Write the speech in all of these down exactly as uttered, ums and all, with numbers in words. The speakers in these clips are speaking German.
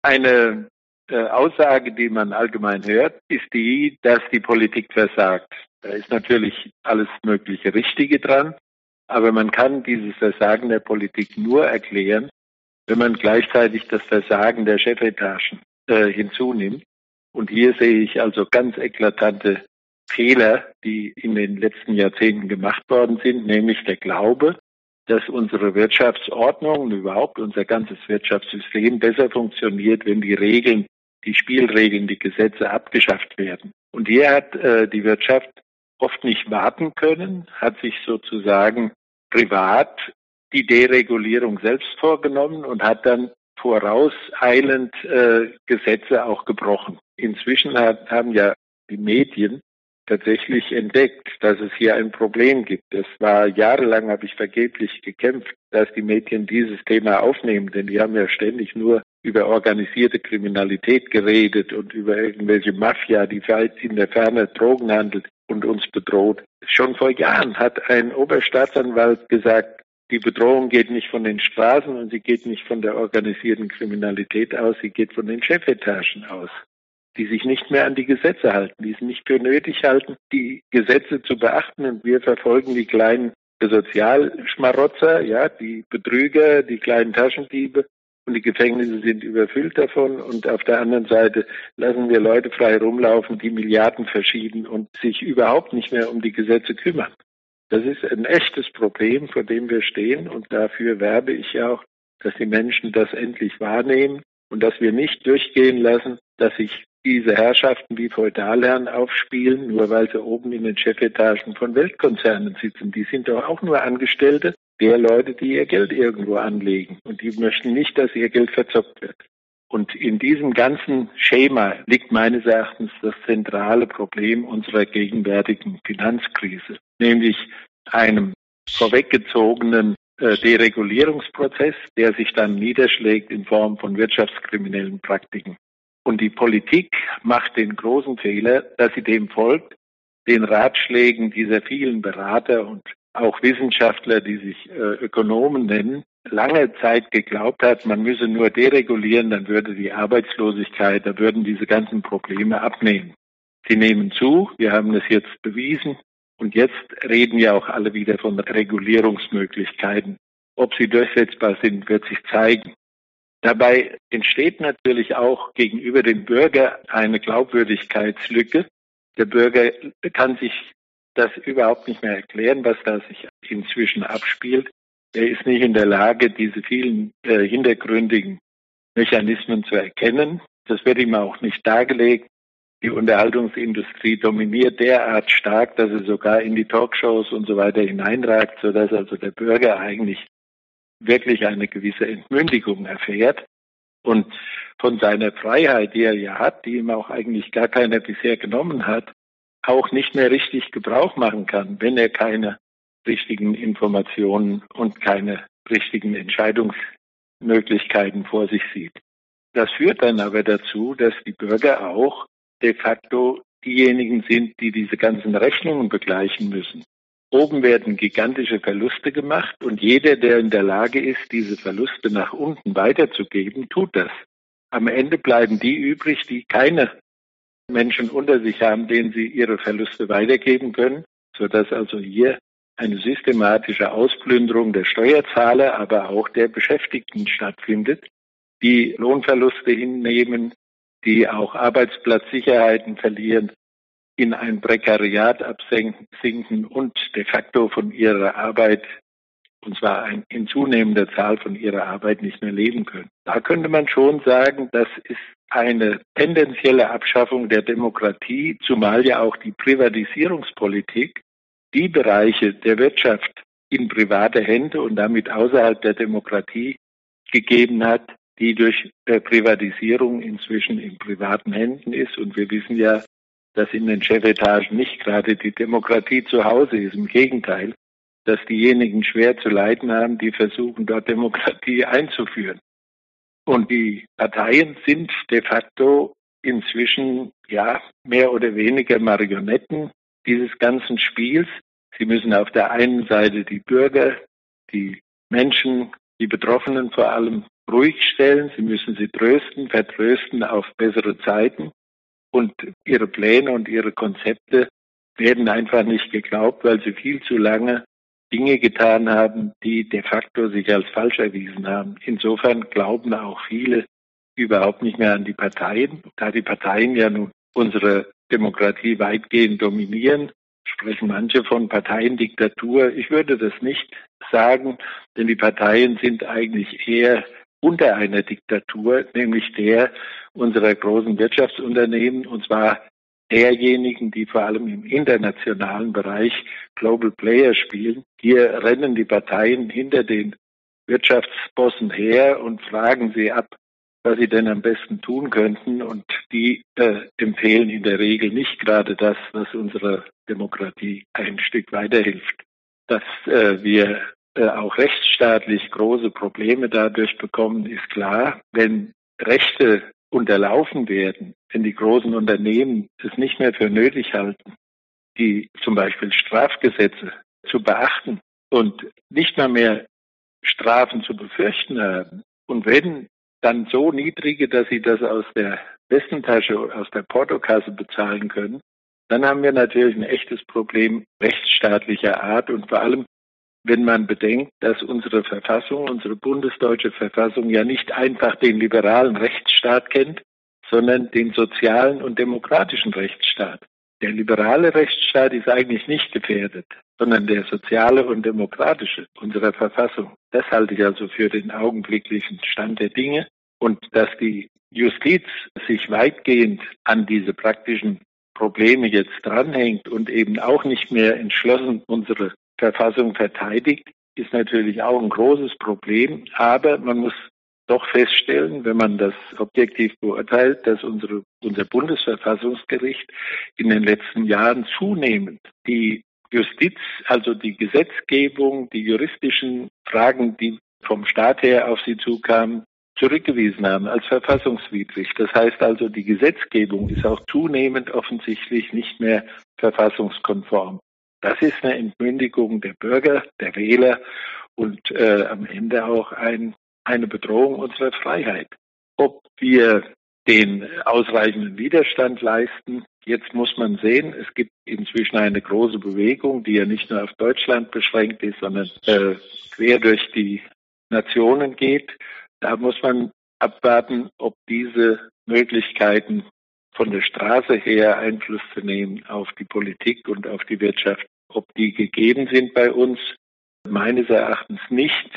Eine äh, Aussage, die man allgemein hört, ist die, dass die Politik versagt. Da ist natürlich alles mögliche Richtige dran, aber man kann dieses Versagen der Politik nur erklären, wenn man gleichzeitig das Versagen der Chefetagen äh, hinzunimmt. Und hier sehe ich also ganz eklatante Fehler, die in den letzten Jahrzehnten gemacht worden sind, nämlich der Glaube, dass unsere Wirtschaftsordnung und überhaupt unser ganzes Wirtschaftssystem besser funktioniert, wenn die Regeln, die Spielregeln, die Gesetze abgeschafft werden. Und hier hat äh, die Wirtschaft oft nicht warten können, hat sich sozusagen privat die Deregulierung selbst vorgenommen und hat dann vorauseilend äh, Gesetze auch gebrochen. Inzwischen hat, haben ja die Medien tatsächlich entdeckt, dass es hier ein Problem gibt. Es war jahrelang, habe ich vergeblich gekämpft, dass die Medien dieses Thema aufnehmen, denn die haben ja ständig nur über organisierte Kriminalität geredet und über irgendwelche Mafia, die weit in der Ferne Drogen handelt und uns bedroht. Schon vor Jahren hat ein Oberstaatsanwalt gesagt, die Bedrohung geht nicht von den Straßen und sie geht nicht von der organisierten Kriminalität aus, sie geht von den Chefetagen aus, die sich nicht mehr an die Gesetze halten, die es nicht für nötig halten, die Gesetze zu beachten. Und wir verfolgen die kleinen Sozialschmarotzer, ja, die Betrüger, die kleinen Taschendiebe. Und die Gefängnisse sind überfüllt davon. Und auf der anderen Seite lassen wir Leute frei rumlaufen, die Milliarden verschieben und sich überhaupt nicht mehr um die Gesetze kümmern. Das ist ein echtes Problem, vor dem wir stehen. Und dafür werbe ich ja auch, dass die Menschen das endlich wahrnehmen und dass wir nicht durchgehen lassen, dass sich diese Herrschaften wie Feudalherren aufspielen, nur weil sie oben in den Chefetagen von Weltkonzernen sitzen. Die sind doch auch nur Angestellte der Leute, die ihr Geld irgendwo anlegen. Und die möchten nicht, dass ihr Geld verzockt wird. Und in diesem ganzen Schema liegt meines Erachtens das zentrale Problem unserer gegenwärtigen Finanzkrise, nämlich einem vorweggezogenen äh, Deregulierungsprozess, der sich dann niederschlägt in Form von wirtschaftskriminellen Praktiken. Und die Politik macht den großen Fehler, dass sie dem folgt, den Ratschlägen dieser vielen Berater und auch Wissenschaftler, die sich äh, Ökonomen nennen, lange Zeit geglaubt hat, man müsse nur deregulieren, dann würde die Arbeitslosigkeit, da würden diese ganzen Probleme abnehmen. Sie nehmen zu, wir haben das jetzt bewiesen und jetzt reden ja auch alle wieder von Regulierungsmöglichkeiten. Ob sie durchsetzbar sind, wird sich zeigen. Dabei entsteht natürlich auch gegenüber dem Bürger eine Glaubwürdigkeitslücke. Der Bürger kann sich das überhaupt nicht mehr erklären, was da sich inzwischen abspielt. Er ist nicht in der Lage, diese vielen äh, hintergründigen Mechanismen zu erkennen. Das wird ihm auch nicht dargelegt. Die Unterhaltungsindustrie dominiert derart stark, dass es sogar in die Talkshows und so weiter hineinragt, sodass also der Bürger eigentlich wirklich eine gewisse Entmündigung erfährt und von seiner Freiheit, die er ja hat, die ihm auch eigentlich gar keiner bisher genommen hat, auch nicht mehr richtig Gebrauch machen kann, wenn er keine richtigen Informationen und keine richtigen Entscheidungsmöglichkeiten vor sich sieht. Das führt dann aber dazu, dass die Bürger auch de facto diejenigen sind, die diese ganzen Rechnungen begleichen müssen. Oben werden gigantische Verluste gemacht und jeder, der in der Lage ist, diese Verluste nach unten weiterzugeben, tut das. Am Ende bleiben die übrig, die keine Menschen unter sich haben, denen sie ihre Verluste weitergeben können, sodass also hier eine systematische Ausplünderung der Steuerzahler, aber auch der Beschäftigten stattfindet, die Lohnverluste hinnehmen, die auch Arbeitsplatzsicherheiten verlieren, in ein Prekariat absinken und de facto von ihrer Arbeit, und zwar ein, in zunehmender Zahl von ihrer Arbeit nicht mehr leben können. Da könnte man schon sagen, das ist eine tendenzielle Abschaffung der Demokratie, zumal ja auch die Privatisierungspolitik die Bereiche der Wirtschaft in private Hände und damit außerhalb der Demokratie gegeben hat, die durch Privatisierung inzwischen in privaten Händen ist. Und wir wissen ja, dass in den Chefetagen nicht gerade die Demokratie zu Hause ist. Im Gegenteil, dass diejenigen schwer zu leiden haben, die versuchen, dort Demokratie einzuführen. Und die Parteien sind de facto inzwischen ja mehr oder weniger Marionetten dieses ganzen Spiels. Sie müssen auf der einen Seite die Bürger, die Menschen, die Betroffenen vor allem ruhig stellen, sie müssen sie trösten, vertrösten auf bessere Zeiten. Und ihre Pläne und ihre Konzepte werden einfach nicht geglaubt, weil sie viel zu lange Dinge getan haben, die de facto sich als falsch erwiesen haben. Insofern glauben auch viele überhaupt nicht mehr an die Parteien. Da die Parteien ja nun unsere Demokratie weitgehend dominieren, sprechen manche von Parteiendiktatur. Ich würde das nicht sagen, denn die Parteien sind eigentlich eher unter einer Diktatur, nämlich der unserer großen Wirtschaftsunternehmen, und zwar derjenigen, die vor allem im internationalen Bereich Global Player spielen. Hier rennen die Parteien hinter den Wirtschaftsbossen her und fragen sie ab, was sie denn am besten tun könnten. Und die äh, empfehlen in der Regel nicht gerade das, was unserer Demokratie ein Stück weiterhilft. Dass äh, wir äh, auch rechtsstaatlich große Probleme dadurch bekommen, ist klar. Wenn Rechte unterlaufen werden, wenn die großen Unternehmen es nicht mehr für nötig halten, die zum Beispiel Strafgesetze zu beachten und nicht mal mehr Strafen zu befürchten haben, und wenn dann so niedrige, dass sie das aus der Westentasche, aus der Portokasse bezahlen können, dann haben wir natürlich ein echtes Problem rechtsstaatlicher Art. Und vor allem, wenn man bedenkt, dass unsere Verfassung, unsere bundesdeutsche Verfassung ja nicht einfach den liberalen Rechtsstaat kennt, sondern den sozialen und demokratischen Rechtsstaat. Der liberale Rechtsstaat ist eigentlich nicht gefährdet, sondern der soziale und demokratische unserer Verfassung. Das halte ich also für den augenblicklichen Stand der Dinge. Und dass die Justiz sich weitgehend an diese praktischen Probleme jetzt dranhängt und eben auch nicht mehr entschlossen unsere Verfassung verteidigt, ist natürlich auch ein großes Problem. Aber man muss doch feststellen, wenn man das objektiv beurteilt, dass unsere, unser Bundesverfassungsgericht in den letzten Jahren zunehmend die Justiz, also die Gesetzgebung, die juristischen Fragen, die vom Staat her auf sie zukamen, zurückgewiesen haben als verfassungswidrig. Das heißt also, die Gesetzgebung ist auch zunehmend offensichtlich nicht mehr verfassungskonform. Das ist eine Entmündigung der Bürger, der Wähler und äh, am Ende auch ein, eine Bedrohung unserer Freiheit. Ob wir den ausreichenden Widerstand leisten, jetzt muss man sehen, es gibt inzwischen eine große Bewegung, die ja nicht nur auf Deutschland beschränkt ist, sondern äh, quer durch die Nationen geht. Da muss man abwarten, ob diese Möglichkeiten von der Straße her Einfluss zu nehmen auf die Politik und auf die Wirtschaft, ob die gegeben sind bei uns. Meines Erachtens nicht,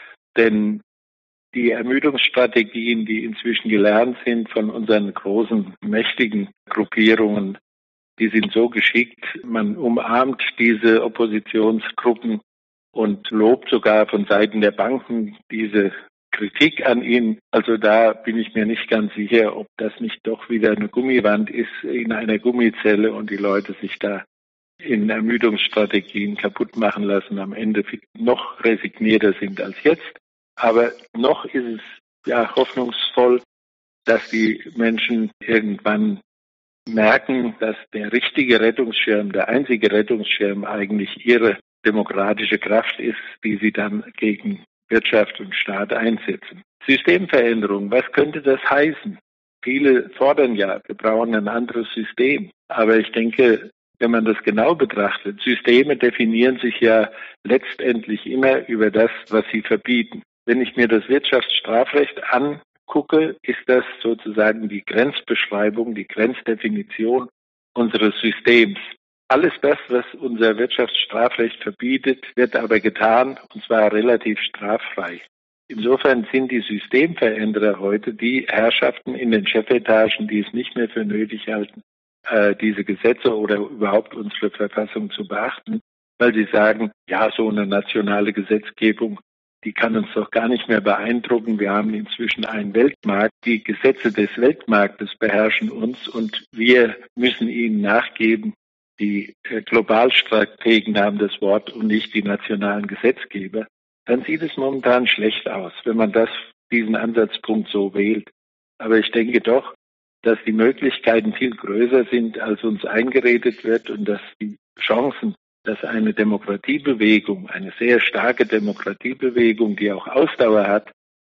denn die Ermüdungsstrategien, die inzwischen gelernt sind von unseren großen, mächtigen Gruppierungen, die sind so geschickt, man umarmt diese Oppositionsgruppen und lobt sogar von Seiten der Banken diese Kritik an ihnen. Also da bin ich mir nicht ganz sicher, ob das nicht doch wieder eine Gummiwand ist in einer Gummizelle und die Leute sich da in Ermüdungsstrategien kaputt machen lassen, am Ende noch resignierter sind als jetzt. Aber noch ist es ja hoffnungsvoll, dass die Menschen irgendwann merken, dass der richtige Rettungsschirm, der einzige Rettungsschirm eigentlich ihre demokratische Kraft ist, die sie dann gegen Wirtschaft und Staat einsetzen. Systemveränderung, was könnte das heißen? Viele fordern ja, wir brauchen ein anderes System. Aber ich denke, wenn man das genau betrachtet, Systeme definieren sich ja letztendlich immer über das, was sie verbieten. Wenn ich mir das Wirtschaftsstrafrecht angucke, ist das sozusagen die Grenzbeschreibung, die Grenzdefinition unseres Systems. Alles das, was unser Wirtschaftsstrafrecht verbietet, wird aber getan, und zwar relativ straffrei. Insofern sind die Systemveränderer heute die Herrschaften in den Chefetagen, die es nicht mehr für nötig halten, äh, diese Gesetze oder überhaupt unsere Verfassung zu beachten, weil sie sagen, ja, so eine nationale Gesetzgebung, die kann uns doch gar nicht mehr beeindrucken. Wir haben inzwischen einen Weltmarkt. Die Gesetze des Weltmarktes beherrschen uns und wir müssen ihnen nachgeben. Die Globalstrategen haben das Wort und nicht die nationalen Gesetzgeber. Dann sieht es momentan schlecht aus, wenn man das, diesen Ansatzpunkt so wählt. Aber ich denke doch, dass die Möglichkeiten viel größer sind, als uns eingeredet wird und dass die Chancen, dass eine Demokratiebewegung, eine sehr starke Demokratiebewegung, die auch Ausdauer hat,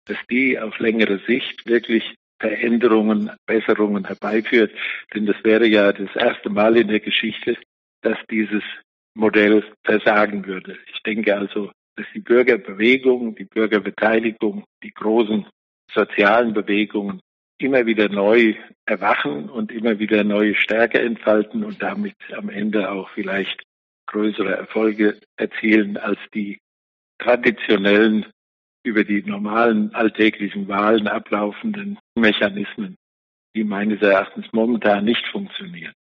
dass die auf längere Sicht wirklich Veränderungen, Besserungen herbeiführt. Denn das wäre ja das erste Mal in der Geschichte, dass dieses Modell versagen würde. Ich denke also, dass die Bürgerbewegung, die Bürgerbeteiligung, die großen sozialen Bewegungen immer wieder neu erwachen und immer wieder neue Stärke entfalten und damit am Ende auch vielleicht größere Erfolge erzielen als die traditionellen, über die normalen alltäglichen Wahlen ablaufenden Mechanismen, die meines Erachtens momentan nicht funktionieren.